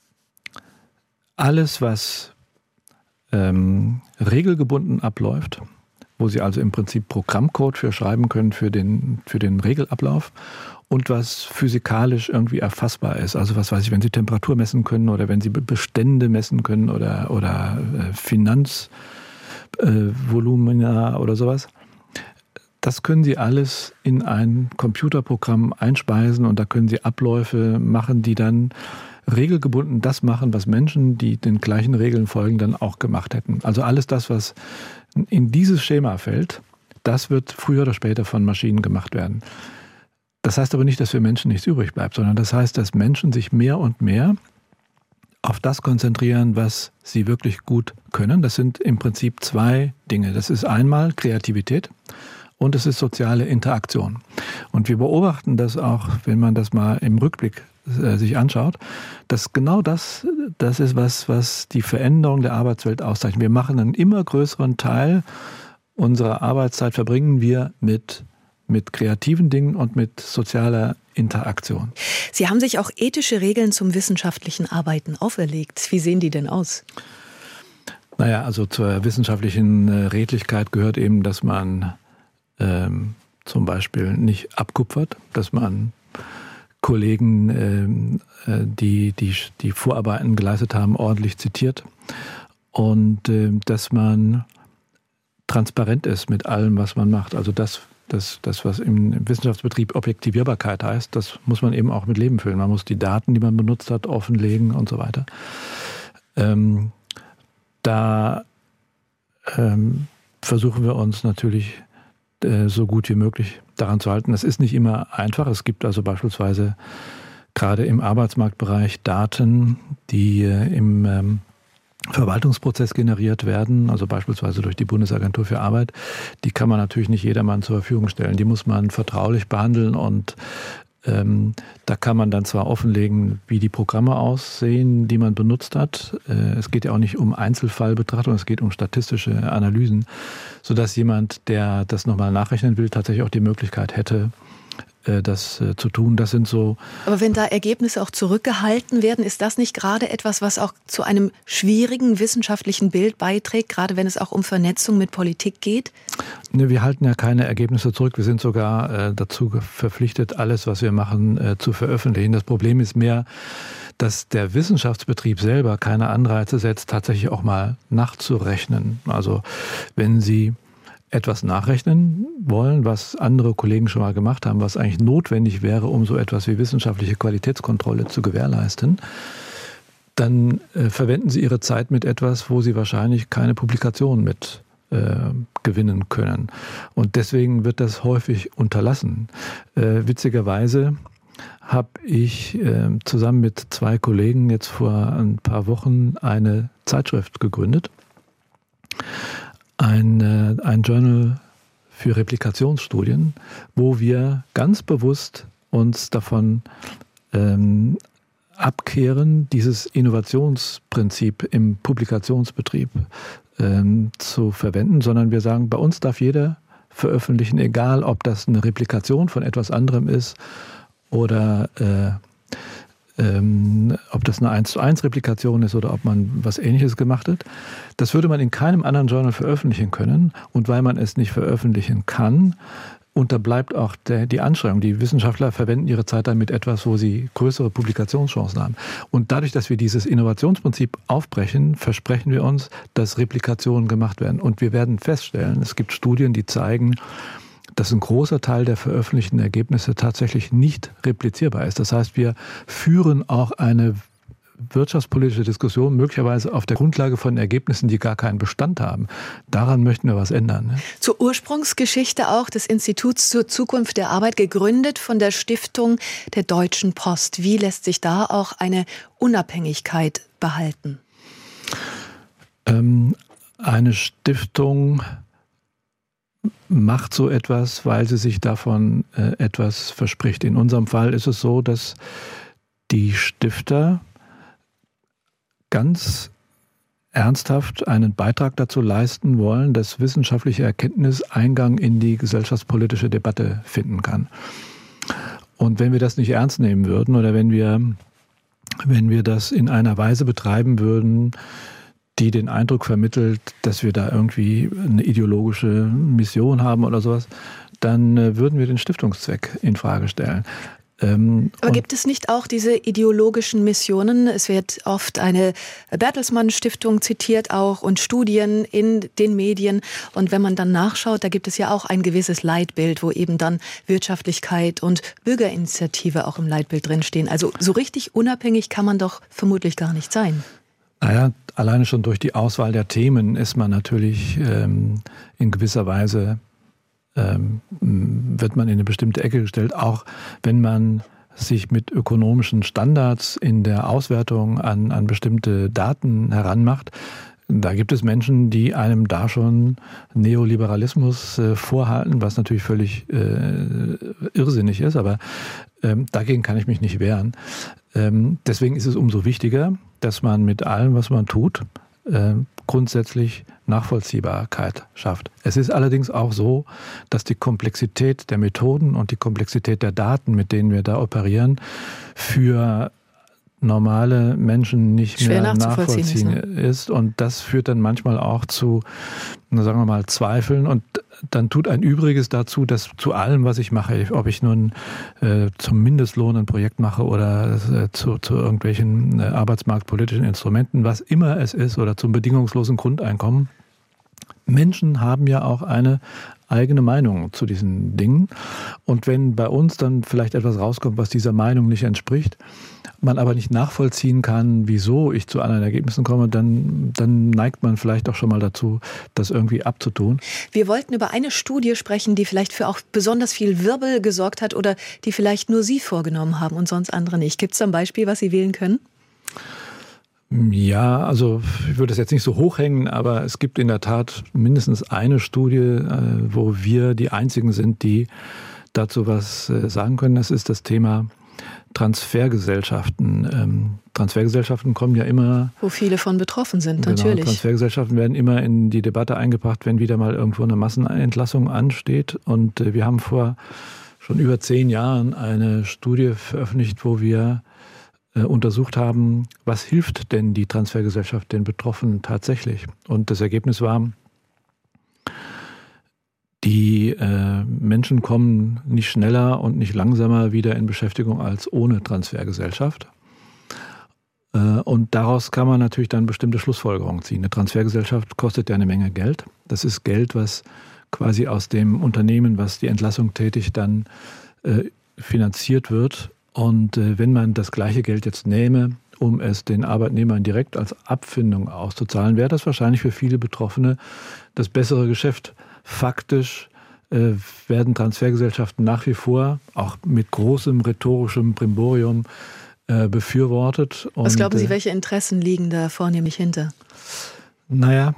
[SPEAKER 3] alles, was regelgebunden abläuft, wo Sie also im Prinzip Programmcode für schreiben können für den Regelablauf und was physikalisch irgendwie erfassbar ist. Also was weiß ich, wenn Sie Temperatur messen können oder wenn Sie Bestände messen können oder Finanzvolumina oder sowas. Das können Sie alles in ein Computerprogramm einspeisen und da können Sie Abläufe machen, die dann regelgebunden das machen, was Menschen, die den gleichen Regeln folgen, dann auch gemacht hätten. Also alles das, was in dieses Schema fällt, das wird früher oder später von Maschinen gemacht werden. Das heißt aber nicht, dass für Menschen nichts übrig bleibt, sondern das heißt, dass Menschen sich mehr und mehr auf das konzentrieren, was sie wirklich gut können. Das sind im Prinzip 2 Dinge. Das ist einmal Kreativität und es ist soziale Interaktion. Und wir beobachten das auch, wenn man das mal im Rückblick sich anschaut, dass genau das ist, was die Veränderung der Arbeitswelt auszeichnet. Wir machen einen immer größeren Teil unserer Arbeitszeit, verbringen wir mit kreativen Dingen und mit sozialer Interaktion.
[SPEAKER 2] Sie haben sich auch ethische Regeln zum wissenschaftlichen Arbeiten auferlegt. Wie sehen die denn aus?
[SPEAKER 3] Naja, also zur wissenschaftlichen Redlichkeit gehört eben, dass man zum Beispiel nicht abkupfert, dass man Kollegen, die Vorarbeiten geleistet haben, ordentlich zitiert und dass man transparent ist mit allem, was man macht. Also das, was im Wissenschaftsbetrieb Objektivierbarkeit heißt, das muss man eben auch mit Leben füllen. Man muss die Daten, die man benutzt hat, offenlegen und so weiter. Da versuchen wir uns natürlich so gut wie möglich daran zu halten. Das ist nicht immer einfach. Es gibt also beispielsweise gerade im Arbeitsmarktbereich Daten, die im Verwaltungsprozess generiert werden, also beispielsweise durch die Bundesagentur für Arbeit, die kann man natürlich nicht jedermann zur Verfügung stellen. Die muss man vertraulich behandeln und da kann man dann zwar offenlegen, wie die Programme aussehen, die man benutzt hat. Es geht ja auch nicht um Einzelfallbetrachtung, es geht um statistische Analysen, sodass jemand, der das nochmal nachrechnen will, tatsächlich auch die Möglichkeit hätte, das zu tun. Das sind so.
[SPEAKER 2] Aber wenn da Ergebnisse auch zurückgehalten werden, ist das nicht gerade etwas, was auch zu einem schwierigen wissenschaftlichen Bild beiträgt, gerade wenn es auch um Vernetzung mit Politik geht?
[SPEAKER 3] Ne, wir halten ja keine Ergebnisse zurück. Wir sind sogar dazu verpflichtet, alles, was wir machen, zu veröffentlichen. Das Problem ist mehr, dass der Wissenschaftsbetrieb selber keine Anreize setzt, tatsächlich auch mal nachzurechnen. Also wenn Sie etwas nachrechnen wollen, was andere Kollegen schon mal gemacht haben, was eigentlich notwendig wäre, um so etwas wie wissenschaftliche Qualitätskontrolle zu gewährleisten, dann verwenden Sie Ihre Zeit mit etwas, wo Sie wahrscheinlich keine Publikation mit gewinnen können. Und deswegen wird das häufig unterlassen. Witzigerweise habe ich zusammen mit 2 Kollegen jetzt vor ein paar Wochen eine Zeitschrift gegründet. Ein Journal für Replikationsstudien, wo wir ganz bewusst uns davon abkehren, dieses Innovationsprinzip im Publikationsbetrieb zu verwenden, sondern wir sagen, bei uns darf jeder veröffentlichen, egal ob das eine Replikation von etwas anderem ist oder ob das eine 1:1 Replikation ist oder ob man was Ähnliches gemacht hat. Das würde man in keinem anderen Journal veröffentlichen können. Und weil man es nicht veröffentlichen kann, unterbleibt auch die Anstrengung. Die Wissenschaftler verwenden ihre Zeit dann mit etwas, wo sie größere Publikationschancen haben. Und dadurch, dass wir dieses Innovationsprinzip aufbrechen, versprechen wir uns, dass Replikationen gemacht werden. Und wir werden feststellen, es gibt Studien, die zeigen, dass ein großer Teil der veröffentlichten Ergebnisse tatsächlich nicht replizierbar ist. Das heißt, wir führen auch eine wirtschaftspolitische Diskussion möglicherweise auf der Grundlage von Ergebnissen, die gar keinen Bestand haben. Daran möchten wir was ändern. Ne?
[SPEAKER 2] Zur Ursprungsgeschichte auch des Instituts zur Zukunft der Arbeit, gegründet von der Stiftung der Deutschen Post. Wie lässt sich da auch eine Unabhängigkeit behalten?
[SPEAKER 3] Eine Stiftung macht so etwas, weil sie sich davon etwas verspricht. In unserem Fall ist es so, dass die Stifter ganz ernsthaft einen Beitrag dazu leisten wollen, dass wissenschaftliche Erkenntnis Eingang in die gesellschaftspolitische Debatte finden kann. Und wenn wir das nicht ernst nehmen würden oder wenn wir das in einer Weise betreiben würden, die den Eindruck vermittelt, dass wir da irgendwie eine ideologische Mission haben oder sowas, dann würden wir den Stiftungszweck in Frage stellen.
[SPEAKER 2] Aber gibt es nicht auch diese ideologischen Missionen? Es wird oft eine Bertelsmann Stiftung zitiert auch und Studien in den Medien. Und wenn man dann nachschaut, da gibt es ja auch ein gewisses Leitbild, wo eben dann Wirtschaftlichkeit und Bürgerinitiative auch im Leitbild drinstehen. Also so richtig unabhängig kann man doch vermutlich gar nicht sein.
[SPEAKER 3] Naja, alleine schon durch die Auswahl der Themen ist man natürlich in gewisser Weise wird man in eine bestimmte Ecke gestellt, auch wenn man sich mit ökonomischen Standards in der Auswertung an bestimmte Daten heranmacht. Da gibt es Menschen, die einem da schon Neoliberalismus vorhalten, was natürlich völlig irrsinnig ist, aber dagegen kann ich mich nicht wehren. Deswegen ist es umso wichtiger, dass man mit allem, was man tut, grundsätzlich Nachvollziehbarkeit schafft. Es ist allerdings auch so, dass die Komplexität der Methoden und die Komplexität der Daten, mit denen wir da operieren, für normale Menschen nicht
[SPEAKER 2] schwer
[SPEAKER 3] mehr nachvollziehen ist. Und das führt dann manchmal auch zu, sagen wir mal, Zweifeln. Und dann tut ein Übriges dazu, dass zu allem, was ich mache, ob ich nun zum Mindestlohn ein Projekt mache oder zu irgendwelchen arbeitsmarktpolitischen Instrumenten, was immer es ist, oder zum bedingungslosen Grundeinkommen, Menschen haben ja auch eine eigene Meinung zu diesen Dingen. Und wenn bei uns dann vielleicht etwas rauskommt, was dieser Meinung nicht entspricht, man aber nicht nachvollziehen kann, wieso ich zu anderen Ergebnissen komme, dann neigt man vielleicht auch schon mal dazu, das irgendwie abzutun.
[SPEAKER 2] Wir wollten über eine Studie sprechen, die vielleicht für auch besonders viel Wirbel gesorgt hat oder die vielleicht nur Sie vorgenommen haben und sonst andere nicht. Gibt es da ein Beispiel, was Sie wählen können?
[SPEAKER 3] Ja, also ich würde es jetzt nicht so hochhängen, aber es gibt in der Tat mindestens eine Studie, wo wir die einzigen sind, die dazu was sagen können. Das ist das Thema Transfergesellschaften. Transfergesellschaften kommen ja immer...
[SPEAKER 2] Wo viele von betroffen sind,
[SPEAKER 3] genau,
[SPEAKER 2] natürlich.
[SPEAKER 3] Transfergesellschaften werden immer in die Debatte eingebracht, wenn wieder mal irgendwo eine Massenentlassung ansteht. Und wir haben vor schon über 10 Jahren eine Studie veröffentlicht, wo wir untersucht haben, was hilft denn die Transfergesellschaft den Betroffenen tatsächlich? Und das Ergebnis war, die Menschen kommen nicht schneller und nicht langsamer wieder in Beschäftigung als ohne Transfergesellschaft. Und daraus kann man natürlich dann bestimmte Schlussfolgerungen ziehen. Eine Transfergesellschaft kostet ja eine Menge Geld. Das ist Geld, was quasi aus dem Unternehmen, was die Entlassung tätigt, dann finanziert wird. Und wenn man das gleiche Geld jetzt nähme, um es den Arbeitnehmern direkt als Abfindung auszuzahlen, wäre das wahrscheinlich für viele Betroffene das bessere Geschäft. Faktisch werden Transfergesellschaften nach wie vor auch mit großem rhetorischem Brimborium befürwortet.
[SPEAKER 2] Was glauben Sie, welche Interessen liegen da vornehmlich hinter?
[SPEAKER 3] Naja,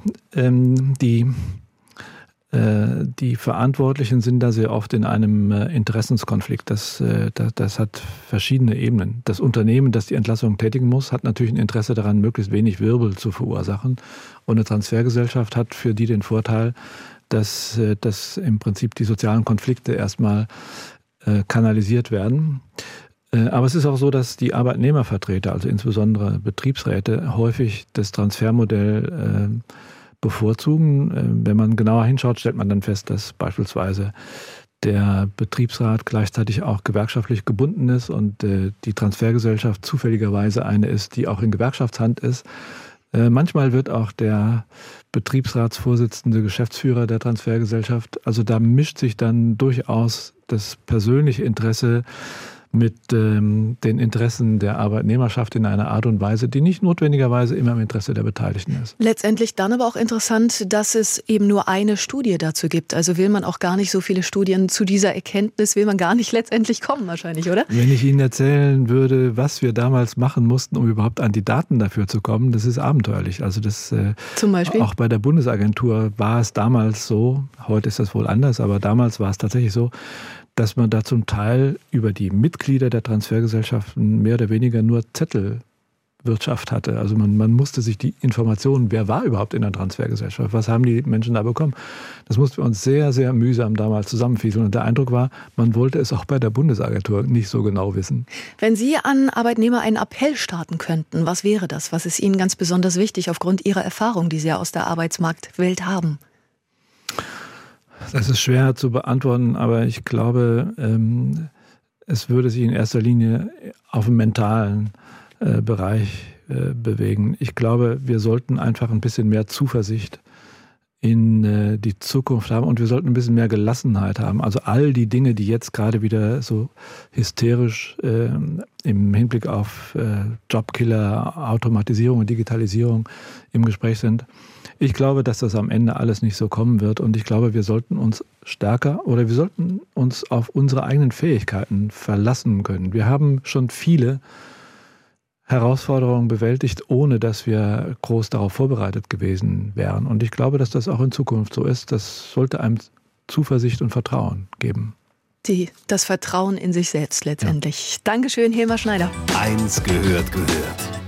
[SPEAKER 3] die Verantwortlichen sind da sehr oft in einem Interessenskonflikt. Das hat verschiedene Ebenen. Das Unternehmen, das die Entlassung tätigen muss, hat natürlich ein Interesse daran, möglichst wenig Wirbel zu verursachen. Und eine Transfergesellschaft hat für die den Vorteil, dass im Prinzip die sozialen Konflikte erstmal kanalisiert werden. Aber es ist auch so, dass die Arbeitnehmervertreter, also insbesondere Betriebsräte, häufig das Transfermodell bevorzugen. Wenn man genauer hinschaut, stellt man dann fest, dass beispielsweise der Betriebsrat gleichzeitig auch gewerkschaftlich gebunden ist und die Transfergesellschaft zufälligerweise eine ist, die auch in Gewerkschaftshand ist. Manchmal wird auch der Betriebsratsvorsitzende Geschäftsführer der Transfergesellschaft. Also da mischt sich dann durchaus das persönliche Interesse mit den Interessen der Arbeitnehmerschaft in einer Art und Weise, die nicht notwendigerweise immer im Interesse der Beteiligten ist.
[SPEAKER 2] Letztendlich dann aber auch interessant, dass es eben nur eine Studie dazu gibt. Also will man auch gar nicht so viele Studien zu dieser Erkenntnis, will man gar nicht letztendlich kommen wahrscheinlich, oder? Wenn
[SPEAKER 3] ich Ihnen erzählen würde, was wir damals machen mussten, um überhaupt an die Daten dafür zu kommen, das ist abenteuerlich. Also das
[SPEAKER 2] zum Beispiel?
[SPEAKER 3] Auch bei der Bundesagentur war es damals so, heute ist das wohl anders, aber damals war es tatsächlich so, dass man da zum Teil über die Mitglieder der Transfergesellschaften mehr oder weniger nur Zettelwirtschaft hatte. Also man musste sich die Informationen, wer war überhaupt in der Transfergesellschaft, was haben die Menschen da bekommen, das mussten wir uns sehr, sehr mühsam damals zusammenfieseln. Und der Eindruck war, man wollte es auch bei der Bundesagentur nicht so genau wissen.
[SPEAKER 2] Wenn Sie an Arbeitnehmer einen Appell starten könnten, was wäre das? Was ist Ihnen ganz besonders wichtig aufgrund Ihrer Erfahrung, die Sie ja aus der Arbeitsmarktwelt haben?
[SPEAKER 3] Das ist schwer zu beantworten, aber ich glaube, es würde sich in erster Linie auf dem mentalen Bereich bewegen. Ich glaube, wir sollten einfach ein bisschen mehr Zuversicht in die Zukunft haben und wir sollten ein bisschen mehr Gelassenheit haben. Also all die Dinge, die jetzt gerade wieder so hysterisch im Hinblick auf Jobkiller, Automatisierung und Digitalisierung im Gespräch sind. Ich glaube, dass das am Ende alles nicht so kommen wird und ich glaube, wir sollten uns stärker oder wir sollten uns auf unsere eigenen Fähigkeiten verlassen können. Wir haben schon viele Herausforderungen bewältigt, ohne dass wir groß darauf vorbereitet gewesen wären. Und ich glaube, dass das auch in Zukunft so ist. Das sollte einem Zuversicht und Vertrauen geben.
[SPEAKER 2] Das Vertrauen in sich selbst letztendlich. Ja. Dankeschön, Hilmar Schneider.
[SPEAKER 1] Eins gehört.